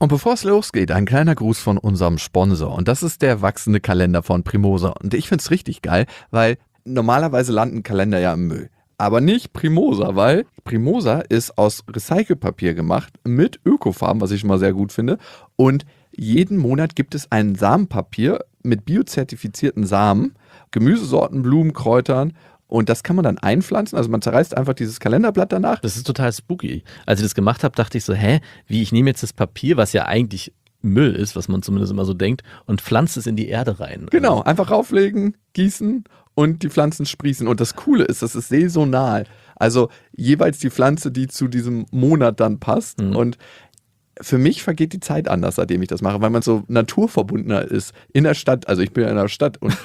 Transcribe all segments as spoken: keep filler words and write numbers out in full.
Und bevor es losgeht, ein kleiner Gruß von unserem Sponsor. Und das ist der wachsende Kalender von Primosa. Und ich finde es richtig geil, weil normalerweise landen Kalender ja im Müll. Aber nicht Primosa, weil Primosa ist aus Recycelpapier gemacht mit Ökofarben, was ich schon mal sehr gut finde. Und jeden Monat gibt es ein Samenpapier mit biozertifizierten Samen, Gemüsesorten, Blumen, Kräutern. Und das kann man dann einpflanzen, also man zerreißt einfach dieses Kalenderblatt danach. Das ist total spooky. Als ich das gemacht habe, dachte ich so, hä, wie, ich nehme jetzt das Papier, was ja eigentlich Müll ist, was man zumindest immer so denkt, und pflanze es in die Erde rein. Genau, einfach rauflegen, gießen und die Pflanzen sprießen. Und das Coole ist, das ist saisonal. Also jeweils die Pflanze, die zu diesem Monat dann passt. Mhm. Und für mich vergeht die Zeit anders, seitdem ich das mache, weil man so naturverbundener ist. In der Stadt, also ich bin ja in der Stadt und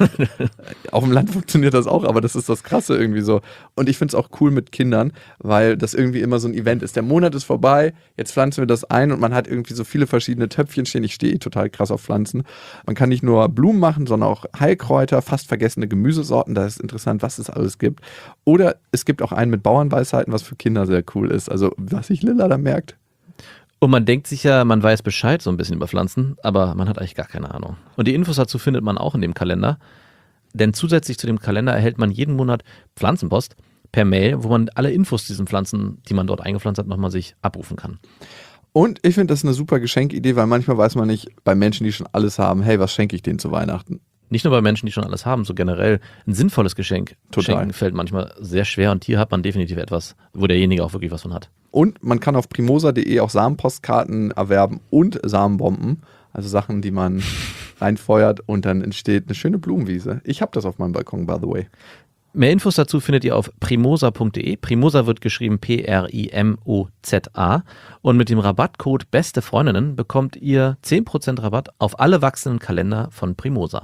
auf dem Land funktioniert das auch, aber das ist das Krasse irgendwie so. Und ich finde es auch cool mit Kindern, weil das irgendwie immer so ein Event ist. Der Monat ist vorbei, jetzt pflanzen wir das ein und man hat irgendwie so viele verschiedene Töpfchen stehen. Ich stehe total krass auf Pflanzen. Man kann nicht nur Blumen machen, sondern auch Heilkräuter, fast vergessene Gemüsesorten. Da ist interessant, was es alles gibt. Oder es gibt auch einen mit Bauernweisheiten, was für Kinder sehr cool ist. Also was sich Lilla da merkt. Und man denkt sich ja, man weiß Bescheid so ein bisschen über Pflanzen, aber man hat eigentlich gar keine Ahnung. Und die Infos dazu findet man auch in dem Kalender. Denn zusätzlich zu dem Kalender erhält man jeden Monat Pflanzenpost per Mail, wo man alle Infos zu diesen Pflanzen, die man dort eingepflanzt hat, nochmal sich abrufen kann. Und ich finde das eine super Geschenkidee, weil manchmal weiß man nicht, bei Menschen, die schon alles haben, hey, was schenke ich denen zu Weihnachten? Nicht nur bei Menschen, die schon alles haben, so generell ein sinnvolles Geschenk Total. Schenken fällt manchmal sehr schwer und hier hat man definitiv etwas, wo derjenige auch wirklich was von hat. Und man kann auf primosa punkt de auch Samenpostkarten erwerben und Samenbomben, also Sachen, die man reinfeuert und dann entsteht eine schöne Blumenwiese. Ich habe das auf meinem Balkon, by the way. Mehr Infos dazu findet ihr auf primosa punkt de. Primosa wird geschrieben P R I M O Z A und mit dem Rabattcode Beste Freundinnen bekommt ihr zehn Prozent Rabatt auf alle wachsenden Kalender von Primosa.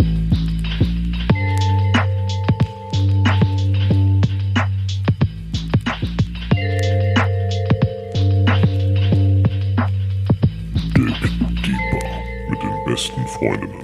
Besten Freundinnen.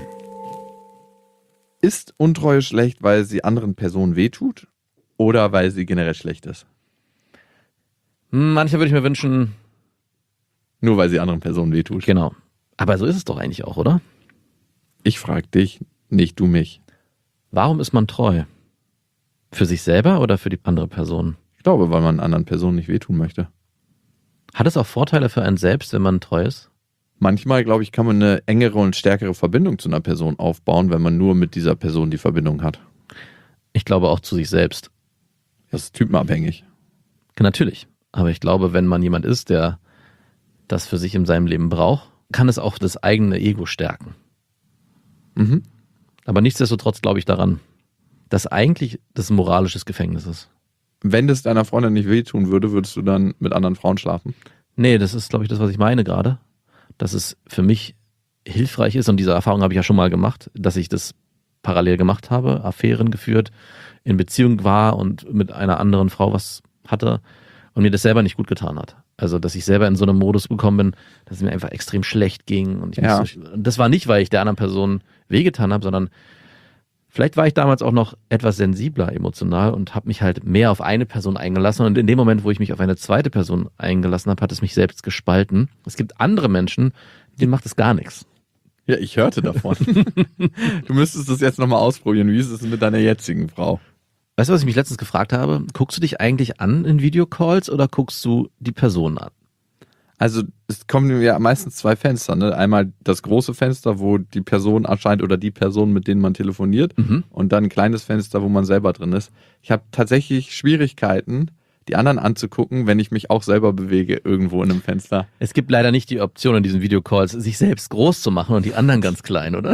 Ist Untreue schlecht, weil sie anderen Personen wehtut oder weil sie generell schlecht ist? Manchmal würde ich mir wünschen... Nur weil sie anderen Personen wehtut. Genau. Aber so ist es doch eigentlich auch, oder? Ich frage dich, nicht du mich. Warum ist man treu? Für sich selber oder für die andere Person? Ich glaube, weil man anderen Personen nicht wehtun möchte. Hat es auch Vorteile für einen selbst, wenn man treu ist? Manchmal, glaube ich, kann man eine engere und stärkere Verbindung zu einer Person aufbauen, wenn man nur mit dieser Person die Verbindung hat. Ich glaube auch zu sich selbst. Das ist typenabhängig. Natürlich. Aber ich glaube, wenn man jemand ist, der das für sich in seinem Leben braucht, kann es auch das eigene Ego stärken. Mhm. Aber nichtsdestotrotz glaube ich daran, dass eigentlich das ein moralisches Gefängnis ist. Wenn das deiner Freundin nicht wehtun würde, würdest du dann mit anderen Frauen schlafen? Nee, das ist, glaube ich, das, was ich meine gerade. Dass es für mich hilfreich ist, und diese Erfahrung habe ich ja schon mal gemacht, dass ich das parallel gemacht habe, Affären geführt, in Beziehung war und mit einer anderen Frau was hatte und mir das selber nicht gut getan hat. Also, dass ich selber in so einem Modus gekommen bin, dass es mir einfach extrem schlecht ging. Und ich ja. so, und das war nicht, weil ich der anderen Person wehgetan habe, sondern vielleicht war ich damals auch noch etwas sensibler emotional und habe mich halt mehr auf eine Person eingelassen. Und in dem Moment, wo ich mich auf eine zweite Person eingelassen habe, hat es mich selbst gespalten. Es gibt andere Menschen, denen macht es gar nichts. Ja, ich hörte davon. Du müsstest das jetzt nochmal ausprobieren. Wie ist es mit deiner jetzigen Frau? Weißt du, was ich mich letztens gefragt habe? Guckst du dich eigentlich an in Videocalls oder guckst du die Person an? Also es kommen ja meistens zwei Fenster, ne? Einmal das große Fenster, wo die Person erscheint oder die Person, mit denen man telefoniert, mhm. und dann ein kleines Fenster, wo man selber drin ist. Ich habe tatsächlich Schwierigkeiten, die anderen anzugucken, wenn ich mich auch selber bewege irgendwo in einem Fenster. Es gibt leider nicht die Option in diesen Videocalls, sich selbst groß zu machen und die anderen ganz klein, oder?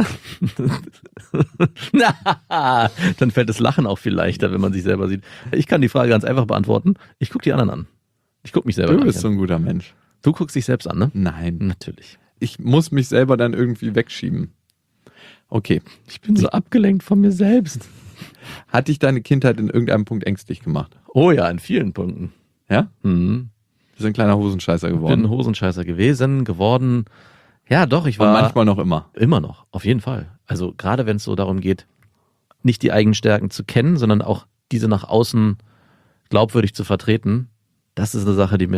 Dann fällt das Lachen auch viel leichter, wenn man sich selber sieht. Ich kann die Frage ganz einfach beantworten. Ich gucke die anderen an. Ich gucke mich selber an. Du bist so ein guter Mensch. Du guckst dich selbst an, ne? Nein. Natürlich. Ich muss mich selber dann irgendwie wegschieben. Okay. Ich bin so abgelenkt von mir selbst. Hat dich deine Kindheit in irgendeinem Punkt ängstlich gemacht? Oh ja, in vielen Punkten. Ja? Mhm. Du bist ein kleiner Hosenscheißer geworden. Ich bin ein Hosenscheißer gewesen, geworden. Ja, doch, ich war... Und manchmal noch immer. Immer noch, auf jeden Fall. Also gerade wenn es so darum geht, nicht die eigenen Stärken zu kennen, sondern auch diese nach außen glaubwürdig zu vertreten, das ist eine Sache, die mir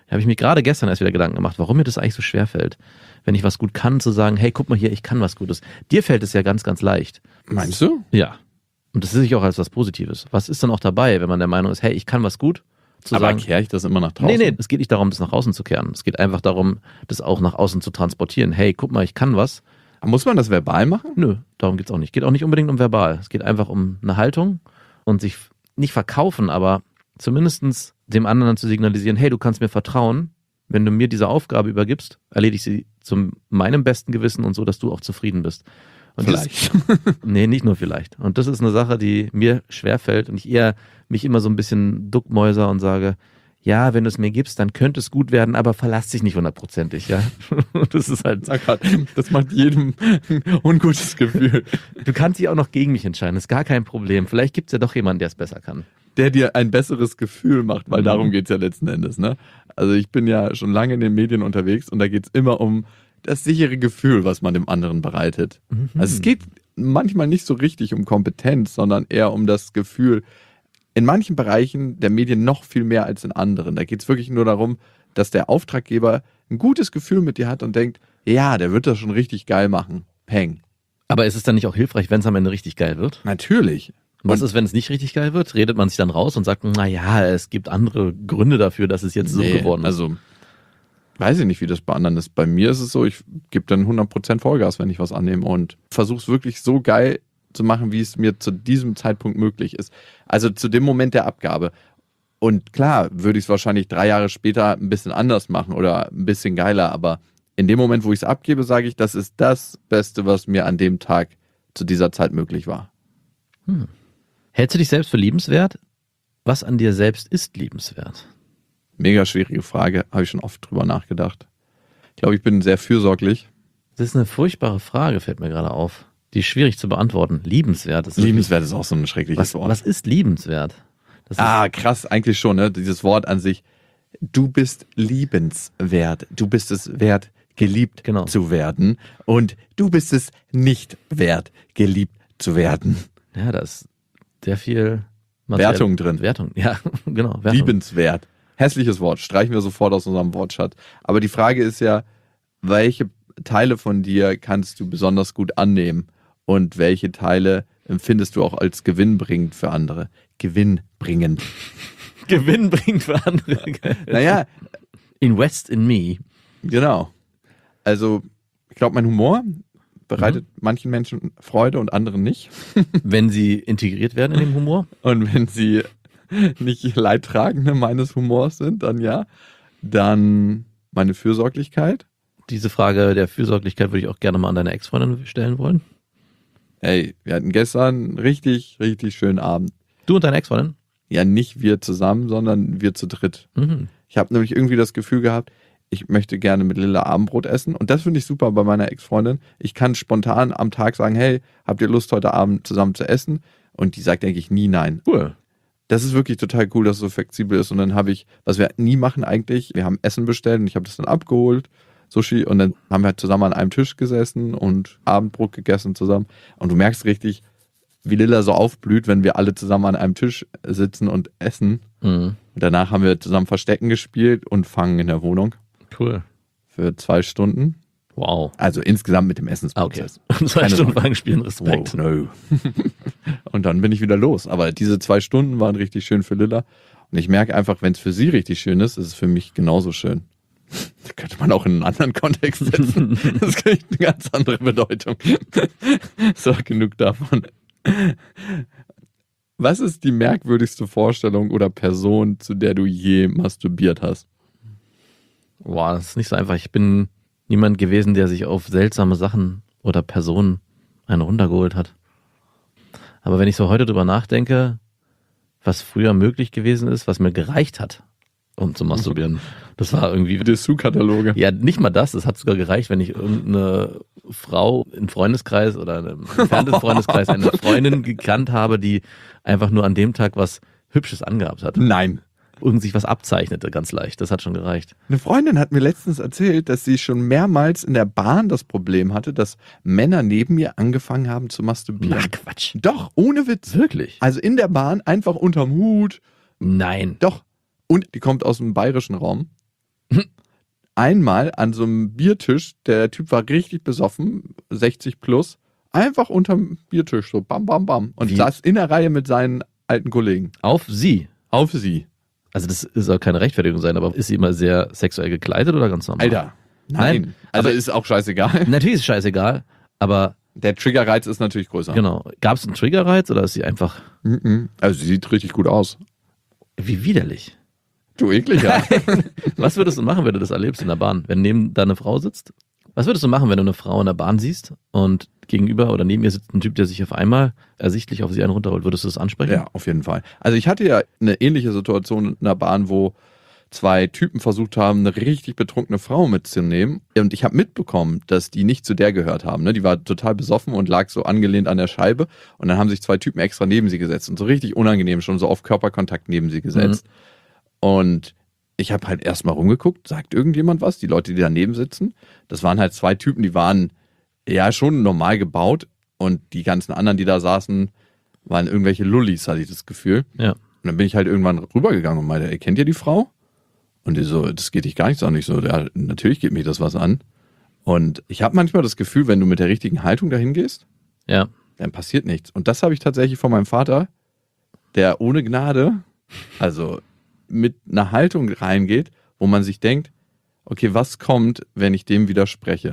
Da habe ich mir gerade gestern erst wieder Gedanken gemacht, warum mir das eigentlich so schwer fällt, wenn ich was gut kann, zu sagen, hey, guck mal hier, ich kann was Gutes. Dir fällt es ja ganz, ganz leicht. Meinst du? Ja. Und das sehe ich auch als was Positives. Was ist dann auch dabei, wenn man der Meinung ist, hey, ich kann was gut? Zu Aber sagen, kehre ich das immer nach draußen? nee, nee, es geht nicht darum, das nach außen zu kehren. Es geht einfach darum, das auch nach außen zu transportieren. Hey, guck mal, ich kann was. Muss man das verbal machen? Nö, darum geht's auch nicht. Geht auch nicht unbedingt um verbal. Es geht einfach um eine Haltung und sich nicht verkaufen, aber zumindest dem anderen zu signalisieren, hey, du kannst mir vertrauen. Wenn du mir diese Aufgabe übergibst, erledige ich sie zu meinem besten Gewissen und so, dass du auch zufrieden bist. Und Vielleicht. Das, nee, nicht nur vielleicht. Und das ist eine Sache, die mir schwerfällt und ich eher mich immer so ein bisschen duckmäuser und sage, ja, wenn du es mir gibst, dann könnte es gut werden, aber verlass dich nicht hundertprozentig, ja. Das ist halt. Sag grad, das macht jedem ein ungutes Gefühl. Du kannst dich auch noch gegen mich entscheiden, das ist gar kein Problem. Vielleicht gibt es ja doch jemanden, der es besser kann. Der dir ein besseres Gefühl macht, weil darum geht's ja letzten Endes, ne? Also ich bin ja schon lange in den Medien unterwegs und da geht's immer um das sichere Gefühl, was man dem anderen bereitet. Mhm. Also es geht manchmal nicht so richtig um Kompetenz, sondern eher um das Gefühl, in manchen Bereichen der Medien noch viel mehr als in anderen. Da geht's wirklich nur darum, dass der Auftraggeber ein gutes Gefühl mit dir hat und denkt, ja, der wird das schon richtig geil machen. Peng. Aber ist es dann nicht auch hilfreich, wenn es am Ende richtig geil wird? Natürlich. Und was ist, wenn es nicht richtig geil wird? Redet man sich dann raus und sagt, naja, es gibt andere Gründe dafür, dass es jetzt nee, so geworden ist? Also, weiß ich nicht, wie das bei anderen ist. Bei mir ist es so, ich gebe dann hundert Prozent Vollgas, wenn ich was annehme und versuche es wirklich so geil zu machen, wie es mir zu diesem Zeitpunkt möglich ist. Also zu dem Moment der Abgabe. Und klar, würde ich es wahrscheinlich drei Jahre später ein bisschen anders machen oder ein bisschen geiler, aber in dem Moment, wo ich es abgebe, sage ich, das ist das Beste, was mir an dem Tag zu dieser Zeit möglich war. Hm. Hältst du dich selbst für liebenswert? Was an dir selbst ist liebenswert? Mega schwierige Frage, habe ich schon oft drüber nachgedacht. Ich glaube, ich bin sehr fürsorglich. Das ist eine furchtbare Frage, fällt mir gerade auf. Die ist schwierig zu beantworten. Liebenswert. Ist liebenswert ist auch so ein schreckliches was, Wort. Was ist liebenswert? Das ist ah, krass, eigentlich schon, ne? Dieses Wort an sich. Du bist liebenswert. Du bist es wert, geliebt genau. zu werden. Und du bist es nicht wert, geliebt zu werden. Ja, da ist sehr viel Wertung drin. Wertung, ja, genau. Wertung. Liebenswert. Hässliches Wort. Streichen wir sofort aus unserem Wortschatz. Aber die Frage ist ja, welche Teile von dir kannst du besonders gut annehmen? Und welche Teile empfindest du auch als gewinnbringend für andere? Gewinnbringend. Gewinnbringend für andere. Naja. Invest in me. Genau. Also, ich glaube, mein Humor bereitet mhm. manchen Menschen Freude und anderen nicht. Wenn sie integriert werden in den Humor? Und wenn sie nicht Leidtragende meines Humors sind, dann ja. Dann meine Fürsorglichkeit. Diese Frage der Fürsorglichkeit würde ich auch gerne mal an deine Ex-Freundin stellen wollen. Ey, wir hatten gestern einen richtig, richtig schönen Abend. Du und deine Ex-Freundin? Ja, nicht wir zusammen, sondern wir zu dritt. Mhm. Ich habe nämlich irgendwie das Gefühl gehabt, ich möchte gerne mit Lilla Abendbrot essen. Und das finde ich super bei meiner Ex-Freundin. Ich kann spontan am Tag sagen, hey, habt ihr Lust, heute Abend zusammen zu essen? Und die sagt eigentlich nie nein. Cool. Das ist wirklich total cool, dass es so flexibel ist. Und dann habe ich, was wir nie machen eigentlich, wir haben Essen bestellt und ich habe das dann abgeholt, Sushi, und dann haben wir halt zusammen an einem Tisch gesessen und Abendbrot gegessen zusammen. Und du merkst richtig, wie Lilla so aufblüht, wenn wir alle zusammen an einem Tisch sitzen und essen. Mhm. Und danach haben wir zusammen Verstecken gespielt und Fangen in der Wohnung. Cool. Für zwei Stunden. Wow. Also insgesamt mit dem Essensprozess. Okay. Zwei Keine Stunden Fangen spielen, Respekt. Wow, no. Und dann bin ich wieder los. Aber diese zwei Stunden waren richtig schön für Lilla. Und ich merke einfach, wenn es für sie richtig schön ist, ist es für mich genauso schön. Das könnte man auch in einen anderen Kontext setzen. Das kriegt eine ganz andere Bedeutung. So, genug davon. Was ist die merkwürdigste Vorstellung oder Person, zu der du je masturbiert hast? Boah, das ist nicht so einfach. Ich bin niemand gewesen, der sich auf seltsame Sachen oder Personen einen runtergeholt hat. Aber wenn ich so heute drüber nachdenke, was früher möglich gewesen ist, was mir gereicht hat, um zu masturbieren, das war irgendwie... Dessous-Kataloge. Ja, nicht mal das. Es hat sogar gereicht, wenn ich irgendeine Frau im Freundeskreis oder im entfernten Freundeskreis eine Freundin gekannt habe, die einfach nur an dem Tag was Hübsches angehabt hat. Nein. Und sich was abzeichnete, ganz leicht. Das hat schon gereicht. Eine Freundin hat mir letztens erzählt, dass sie schon mehrmals in der Bahn das Problem hatte, dass Männer neben mir angefangen haben zu masturbieren. Na, Quatsch. Doch, ohne Witz. Wirklich? Also in der Bahn, einfach unterm Hut. Nein. Doch. Und die kommt aus dem bayerischen Raum. einmal an so einem Biertisch, der Typ war richtig besoffen, sechzig plus, einfach unterm Biertisch, so bam, bam, bam. Und Wie? saß in der Reihe mit seinen alten Kollegen. Auf sie. Auf sie. Also das soll keine Rechtfertigung sein, aber ist sie immer sehr sexuell gekleidet oder ganz normal? Alter, nein. Nein, Also aber- ist auch scheißegal. Natürlich ist es scheißegal, aber Der Triggerreiz ist natürlich größer. genau. Gab es einen Triggerreiz oder ist sie einfach Mhm. Also sie sieht richtig gut aus. wie widerlich? Du ekliger. Was würdest du machen, wenn du das erlebst in der Bahn, wenn neben da eine Frau sitzt? Was würdest du machen, wenn du eine Frau in der Bahn siehst und gegenüber oder neben ihr sitzt ein Typ, der sich auf einmal ersichtlich auf sie einen runterholt? Würdest du das ansprechen? Ja, auf jeden Fall. Also ich hatte ja eine ähnliche Situation in der Bahn, wo zwei Typen versucht haben, eine richtig betrunkene Frau mitzunehmen. Und ich habe mitbekommen, dass die nicht zu der gehört haben. Ne? Die war total besoffen und lag so angelehnt an der Scheibe. Und dann haben sich zwei Typen extra neben sie gesetzt und so richtig unangenehm schon so auf Körperkontakt neben sie gesetzt. Mhm. Und ich habe halt erstmal rumgeguckt, sagt irgendjemand was? Die Leute, die daneben sitzen. Das waren halt zwei Typen, die waren ja schon normal gebaut. Und die ganzen anderen, die da saßen, waren irgendwelche Lullis, hatte ich das Gefühl. Ja. Und dann bin ich halt irgendwann rübergegangen und meinte, ey, kennt ihr die Frau? Und die so, das geht dich gar nichts an. Ich so, ja, natürlich geht mich das was an. Und ich habe manchmal das Gefühl, wenn du mit der richtigen Haltung dahin gehst, Ja. dann passiert nichts. Und das habe ich tatsächlich von meinem Vater, der ohne Gnade, also mit einer Haltung reingeht, wo man sich denkt, okay, was kommt, wenn ich dem widerspreche?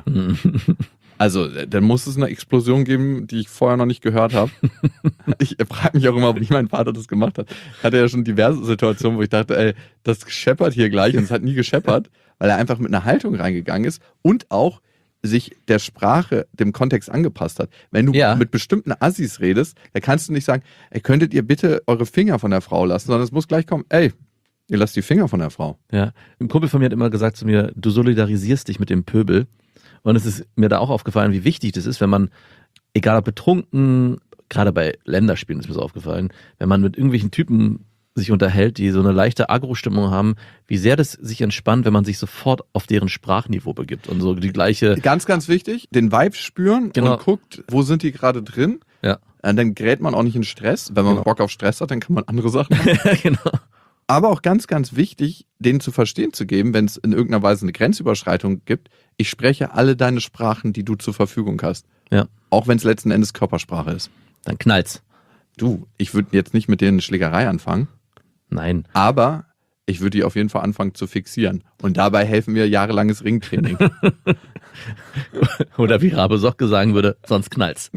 Also, dann muss es eine Explosion geben, die ich vorher noch nicht gehört habe. Ich frage mich auch immer, wie mein Vater das gemacht hat. Ich hatte ja schon diverse Situationen, wo ich dachte, ey, das scheppert hier gleich und es hat nie gescheppert, weil er einfach mit einer Haltung reingegangen ist und auch sich der Sprache, dem Kontext angepasst hat. Wenn du Ja. mit bestimmten Assis redest, da kannst du nicht sagen, ey, könntet ihr bitte eure Finger von der Frau lassen, sondern es muss gleich kommen, ey, ihr lasst die Finger von der Frau. Ja. Ein Kumpel von mir hat immer gesagt zu mir, du solidarisierst dich mit dem Pöbel. Und es ist mir da auch aufgefallen, wie wichtig das ist, wenn man, egal ob betrunken, gerade bei Länderspielen ist mir so aufgefallen, wenn man mit irgendwelchen Typen sich unterhält, die so eine leichte Agro-Stimmung haben, wie sehr das sich entspannt, wenn man sich sofort auf deren Sprachniveau begibt und so die gleiche... Ganz, ganz wichtig, den Vibe spüren Genau. und guckt, wo sind die gerade drin. Ja. Und dann gerät man auch nicht in Stress. Wenn man Genau. Bock auf Stress hat, dann kann man andere Sachen machen. Genau. Aber auch ganz, ganz wichtig, denen zu verstehen zu geben, wenn es in irgendeiner Weise eine Grenzüberschreitung gibt, ich spreche alle deine Sprachen, die du zur Verfügung hast. Ja. Auch wenn es letzten Endes Körpersprache ist. Dann knallt's. Du, ich würde jetzt nicht mit denen eine Schlägerei anfangen, Nein. aber ich würde die auf jeden Fall anfangen zu fixieren. Und dabei helfen mir jahrelanges Ringtraining. Oder wie Rabe Socke sagen würde, sonst knallt's.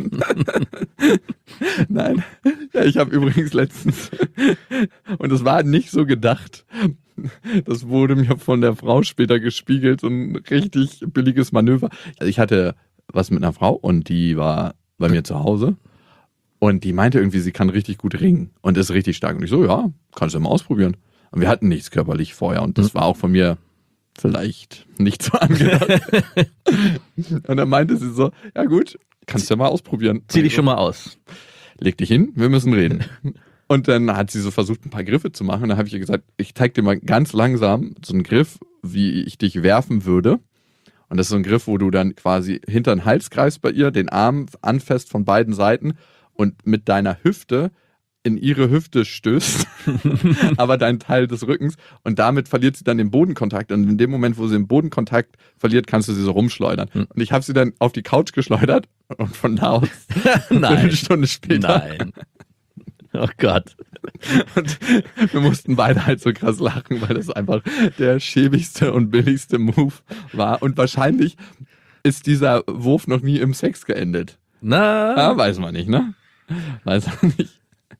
Nein, ja, ich habe übrigens letztens, und das war nicht so gedacht, das wurde mir von der Frau später gespiegelt, so ein richtig billiges Manöver. Also ich hatte was mit einer Frau und die war bei mir zu Hause und die meinte irgendwie, sie kann richtig gut ringen und ist richtig stark. Und ich so, ja, kannst du mal ausprobieren. Und wir hatten nichts körperlich vorher und das war auch von mir vielleicht nicht so angedacht. Und dann meinte sie so, ja gut, kannst du ja mal ausprobieren. Zieh dich schon mal aus. Leg dich hin, wir müssen reden. Und dann hat sie so versucht, ein paar Griffe zu machen. Und dann habe ich ihr gesagt, ich zeig dir mal ganz langsam so einen Griff, wie ich dich werfen würde. Und das ist so ein Griff, wo du dann quasi hinter den Hals greifst bei ihr, den Arm anfasst von beiden Seiten und mit deiner Hüfte in ihre Hüfte stößt, aber dein Teil des Rückens und damit verliert sie dann den Bodenkontakt und in dem Moment, wo sie den Bodenkontakt verliert, kannst du sie so rumschleudern. Hm. Und ich habe sie dann auf die Couch geschleudert und von da aus Nein. eine Stunde später Nein. Oh Gott. und wir mussten beide halt so krass lachen, weil das einfach der schäbigste und billigste Move war und wahrscheinlich ist dieser Wurf noch nie im Sex geendet. Na, Ja, weiß man nicht, ne? Weiß man nicht.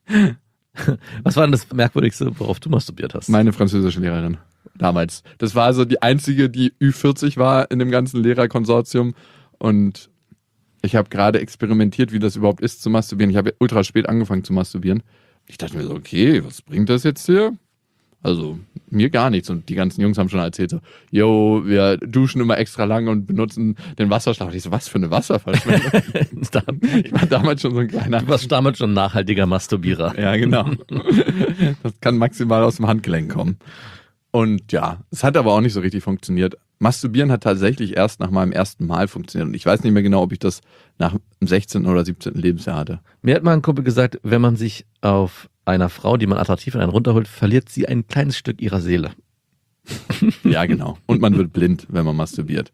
was war denn das Merkwürdigste, worauf du masturbiert hast? Meine französische Lehrerin damals. Das war so die einzige, die Ü vierzig war in dem ganzen Lehrerkonsortium und ich habe gerade experimentiert, wie das überhaupt ist zu masturbieren. Ich habe ultra spät angefangen zu masturbieren. Ich dachte mir so, okay, was bringt das jetzt hier? Also mir gar nichts. Und die ganzen Jungs haben schon erzählt so, yo, wir duschen immer extra lang und benutzen den Wasserschlauch. Und ich so, was für eine Wasserverschwendung? Ich war damals schon so ein kleiner... Du warst damals schon nachhaltiger Masturbierer. Ja, genau. Das kann maximal aus dem Handgelenk kommen. Und ja, es hat aber auch nicht so richtig funktioniert. Masturbieren hat tatsächlich erst nach meinem ersten Mal funktioniert. Und ich weiß nicht mehr genau, ob ich das nach dem sechzehnten oder siebzehnten Lebensjahr hatte. Mir hat mal ein Kumpel gesagt, wenn man sich auf einer Frau, die man attraktiv in einen runterholt, verliert sie ein kleines Stück ihrer Seele. Ja, genau. Und man wird blind, wenn man masturbiert.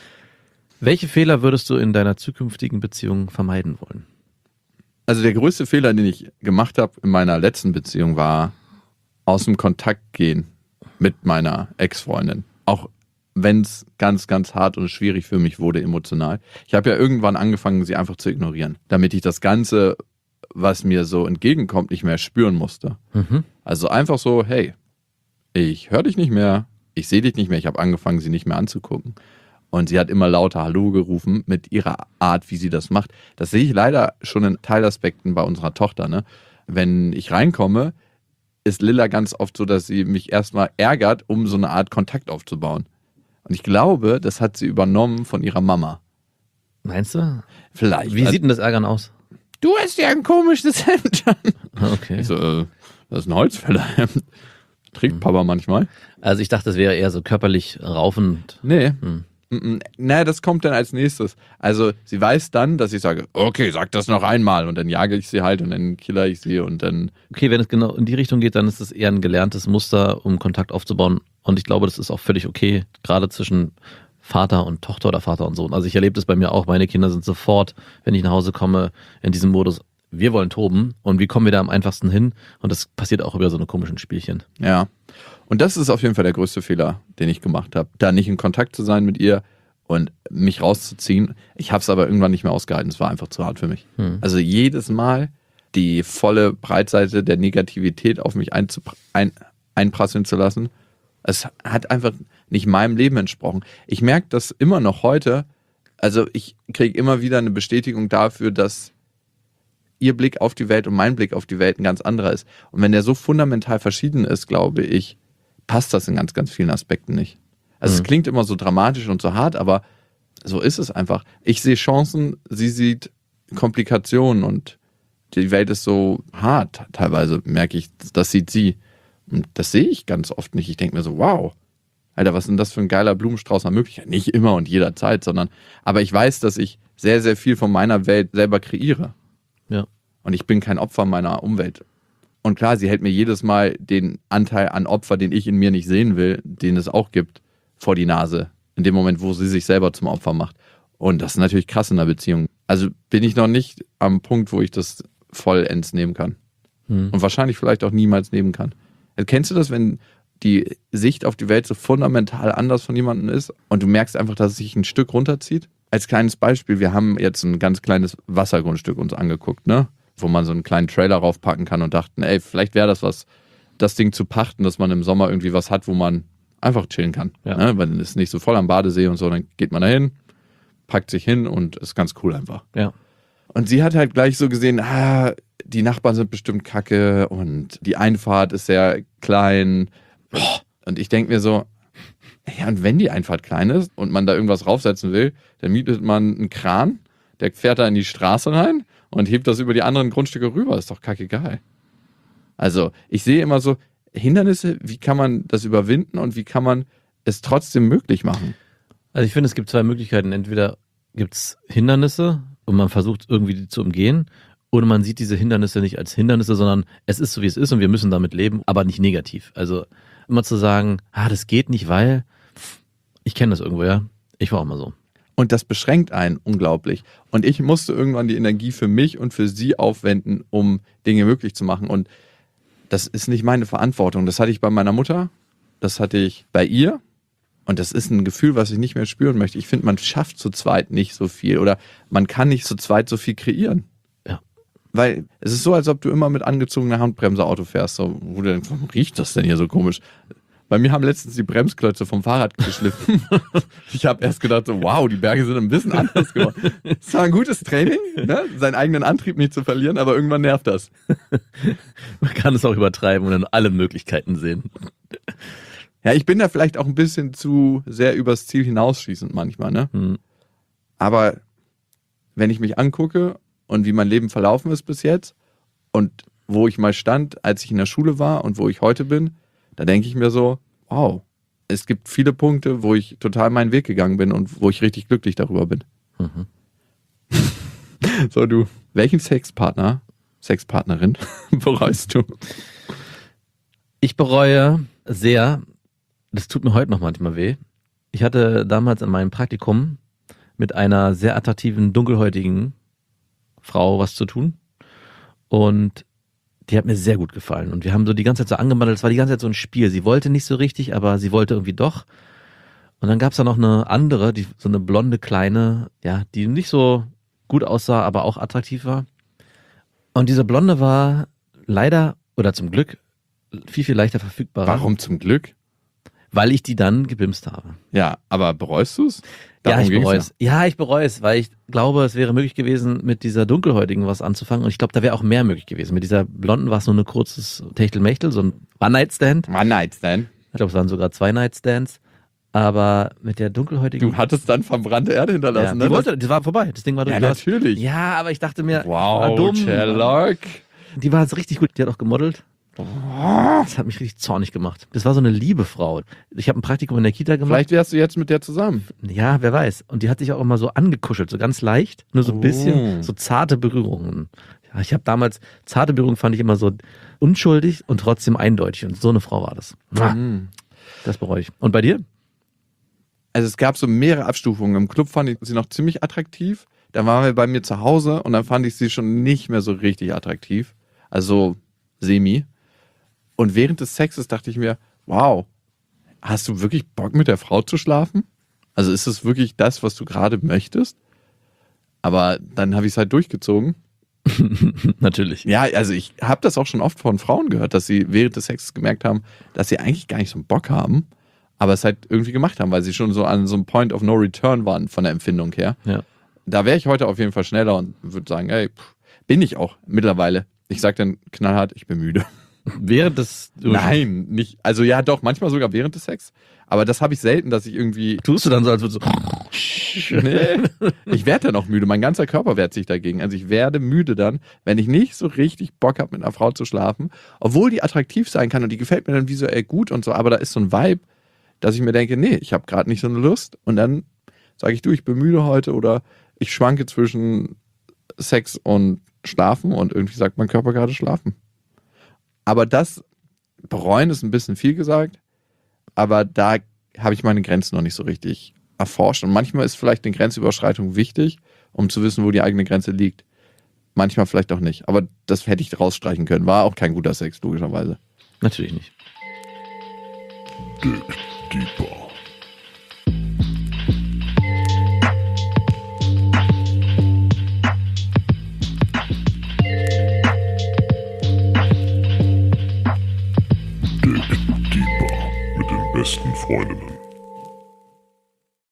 Welche Fehler würdest du in deiner zukünftigen Beziehung vermeiden wollen? Also der größte Fehler, den ich gemacht habe in meiner letzten Beziehung, war aus dem Kontakt gehen mit meiner Ex-Freundin. Auch wenn es ganz, ganz hart und schwierig für mich wurde emotional. Ich habe ja irgendwann angefangen, sie einfach zu ignorieren, damit ich das Ganze, was mir so entgegenkommt, nicht mehr spüren musste. Mhm. Also einfach so, hey, ich höre dich nicht mehr, ich sehe dich nicht mehr, ich habe angefangen, sie nicht mehr anzugucken. Und sie hat immer lauter Hallo gerufen mit ihrer Art, wie sie das macht. Das sehe ich leider schon in Teilaspekten bei unserer Tochter. Ne? Wenn ich reinkomme, ist Lilla ganz oft so, dass sie mich erstmal ärgert, um so eine Art Kontakt aufzubauen. Und ich glaube, das hat sie übernommen von ihrer Mama. Meinst du? Vielleicht. Wie sieht denn das Ärgern aus? Du hast ja ein komisches Hemd an. Okay. Ich so, äh, das ist ein Holzfällerhemd. Trägt Papa manchmal. Also ich dachte, das wäre eher so körperlich raufend. Nee. Hm. Na, das kommt dann als nächstes. Also sie weiß dann, dass ich sage, okay, sag das noch einmal und dann jage ich sie halt und dann killer ich sie und dann... Okay, wenn es genau in die Richtung geht, dann ist es eher ein gelerntes Muster, um Kontakt aufzubauen und ich glaube, das ist auch völlig okay, gerade zwischen Vater und Tochter oder Vater und Sohn. Also ich erlebe das bei mir auch, meine Kinder sind sofort, wenn ich nach Hause komme, in diesem Modus, wir wollen toben und wie kommen wir da am einfachsten hin und das passiert auch über so eine komischen Spielchen. Ja. Und das ist auf jeden Fall der größte Fehler, den ich gemacht habe. Da nicht in Kontakt zu sein mit ihr und mich rauszuziehen. Ich habe es aber irgendwann nicht mehr ausgehalten. Es war einfach zu hart für mich. Hm. Also jedes Mal die volle Breitseite der Negativität auf mich einzupr- ein, einprasseln zu lassen. Es hat einfach nicht meinem Leben entsprochen. Ich merke das immer noch heute. Also ich kriege immer wieder eine Bestätigung dafür, dass ihr Blick auf die Welt und mein Blick auf die Welt ein ganz anderer ist. Und wenn der so fundamental verschieden ist, glaube ich, passt das in ganz, ganz vielen Aspekten nicht. Also mhm. es klingt immer so dramatisch und so hart, aber so ist es einfach. Ich sehe Chancen, sie sieht Komplikationen und die Welt ist so hart. Teilweise merke ich, das sieht sie. Und das sehe ich ganz oft nicht. Ich denke mir so, wow, Alter, was ist denn das für ein geiler Blumenstrauß an Möglichkeiten? Nicht immer und jederzeit, sondern, aber ich weiß, dass ich sehr, sehr viel von meiner Welt selber kreiere. Ja. Und ich bin kein Opfer meiner Umwelt. Und klar, sie hält mir jedes Mal den Anteil an Opfer, den ich in mir nicht sehen will, den es auch gibt, vor die Nase. In dem Moment, wo sie sich selber zum Opfer macht. Und das ist natürlich krass in einer Beziehung. Also bin ich noch nicht am Punkt, wo ich das vollends nehmen kann. Hm. Und wahrscheinlich vielleicht auch niemals nehmen kann. Kennst du das, wenn die Sicht auf die Welt so fundamental anders von jemandem ist und du merkst einfach, dass es sich ein Stück runterzieht? Als kleines Beispiel, wir haben jetzt ein ganz kleines Wassergrundstück uns angeguckt, ne? Wo man so einen kleinen Trailer raufpacken kann und dachten, ey, vielleicht wäre das was, das Ding zu pachten, dass man im Sommer irgendwie was hat, wo man einfach chillen kann. Ja. Ne? Weil es ist nicht so voll am Badesee und so, dann geht man da hin, packt sich hin und ist ganz cool einfach. Ja. Und sie hat halt gleich so gesehen, ah, die Nachbarn sind bestimmt kacke und die Einfahrt ist sehr klein. Und ich denke mir so, ja, und wenn die Einfahrt klein ist und man da irgendwas raufsetzen will, dann mietet man einen Kran, der fährt da in die Straße rein und hebt das über die anderen Grundstücke rüber. Ist doch kackegal. Also ich sehe immer so Hindernisse, wie kann man das überwinden und wie kann man es trotzdem möglich machen? Also ich finde, es gibt zwei Möglichkeiten. Entweder gibt es Hindernisse und man versucht irgendwie die zu umgehen oder man sieht diese Hindernisse nicht als Hindernisse, sondern es ist so, wie es ist und wir müssen damit leben, aber nicht negativ. Also immer zu sagen, ah, das geht nicht, weil ich kenne das irgendwo, ja. Ich war auch mal so. Und das beschränkt einen unglaublich. Und ich musste irgendwann die Energie für mich und für sie aufwenden, um Dinge möglich zu machen. Und das ist nicht meine Verantwortung. Das hatte ich bei meiner Mutter, das hatte ich bei ihr. Und das ist ein Gefühl, was ich nicht mehr spüren möchte. Ich finde, man schafft zu zweit nicht so viel oder man kann nicht zu zweit so viel kreieren. Ja. Weil es ist so, als ob du immer mit angezogener Handbremse Auto fährst. So, wo du denkst, warum riecht das denn hier so komisch? Bei mir haben letztens die Bremsklötze vom Fahrrad geschliffen. Ich habe erst gedacht, so, wow, die Berge sind ein bisschen anders geworden. Es war ein gutes Training, ne? Seinen eigenen Antrieb nicht zu verlieren, aber irgendwann nervt das. Man kann es auch übertreiben und dann alle Möglichkeiten sehen. Ja, ich bin da vielleicht auch ein bisschen zu sehr übers Ziel hinausschießend manchmal, ne? Hm. Aber wenn ich mich angucke und wie mein Leben verlaufen ist bis jetzt und wo ich mal stand, als ich in der Schule war und wo ich heute bin, da denke ich mir so, wow, es gibt viele Punkte, wo ich total meinen Weg gegangen bin und wo ich richtig glücklich darüber bin. Mhm. So, du, welchen Sexpartner, Sexpartnerin bereust du? Ich bereue sehr, das tut mir heute noch manchmal weh. Ich hatte damals in meinem Praktikum mit einer sehr attraktiven, dunkelhäutigen Frau was zu tun. Und die hat mir sehr gut gefallen. Und wir haben so die ganze Zeit so angebandelt, es war die ganze Zeit so ein Spiel. Sie wollte nicht so richtig, aber sie wollte irgendwie doch. Und dann gab es da noch eine andere, die so eine blonde Kleine, ja, die nicht so gut aussah, aber auch attraktiv war. Und diese Blonde war leider, oder zum Glück, viel, viel leichter verfügbar. Warum zum Glück? Weil ich die dann gebimst habe. Ja, aber bereust du es? Ja, ich bereue es. Ja, ich bereue es, weil ich glaube, es wäre möglich gewesen, mit dieser dunkelhäutigen was anzufangen. Und ich glaube, da wäre auch mehr möglich gewesen. Mit dieser blonden war es nur ein kurzes Techtelmechtel, so ein One-Night-Stand. One-Night-Stand? Ich glaube, es waren sogar zwei Night-Stands. Aber mit der dunkelhäutigen... Du hattest dann verbrannte Erde hinterlassen, ja, ne? Die wollte, das war vorbei. Das Ding war durch. Ja, natürlich. Ja, aber ich dachte mir, wow, war dumm. Sherlock. Die war jetzt richtig gut. Die hat auch gemodelt. Das hat mich richtig zornig gemacht. Das war so eine liebe Frau. Ich habe ein Praktikum in der Kita gemacht. Vielleicht wärst du jetzt mit der zusammen. Ja, wer weiß. Und die hat sich auch immer so angekuschelt, so ganz leicht, nur so ein Oh. bisschen, so zarte Berührungen. Ja, ich habe damals, zarte Berührungen fand ich immer so unschuldig und trotzdem eindeutig. Und so eine Frau war das. Mhm. Das bereue ich. Und bei dir? Also es gab so mehrere Abstufungen. Im Club fand ich sie noch ziemlich attraktiv. Dann waren wir bei mir zu Hause und dann fand ich sie schon nicht mehr so richtig attraktiv. Also semi. Und während des Sexes dachte ich mir, wow, hast du wirklich Bock mit der Frau zu schlafen? Also ist es wirklich das, was du gerade möchtest? Aber dann habe ich es halt durchgezogen. Natürlich. Ja, also ich habe das auch schon oft von Frauen gehört, dass sie während des Sexes gemerkt haben, dass sie eigentlich gar nicht so einen Bock haben, aber es halt irgendwie gemacht haben, weil sie schon so an so einem Point of No Return waren von der Empfindung her. Ja. Da wäre ich heute auf jeden Fall schneller und würde sagen, ey, pff, bin ich auch mittlerweile. Ich sage dann knallhart, ich bin müde. Während des... Nein, nicht. Also ja, doch, manchmal sogar während des Sex. Aber das habe ich selten, dass ich irgendwie... Tust du dann so, als würdest du... Nee, ich werde dann auch müde. Mein ganzer Körper wehrt sich dagegen. Also ich werde müde dann, wenn ich nicht so richtig Bock habe, mit einer Frau zu schlafen. Obwohl die attraktiv sein kann und die gefällt mir dann visuell gut und so. Aber da ist so ein Vibe, dass ich mir denke, nee, ich habe gerade nicht so eine Lust. Und dann sage ich, du, ich bin müde heute oder ich schwanke zwischen Sex und Schlafen und irgendwie sagt mein Körper gerade schlafen. Aber das bereuen ist ein bisschen viel gesagt, aber da habe ich meine Grenzen noch nicht so richtig erforscht. Und manchmal ist vielleicht eine Grenzüberschreitung wichtig, um zu wissen, wo die eigene Grenze liegt. Manchmal vielleicht auch nicht. Aber das hätte ich rausstreichen können. War auch kein guter Sex, logischerweise. Natürlich nicht. Dig deeper.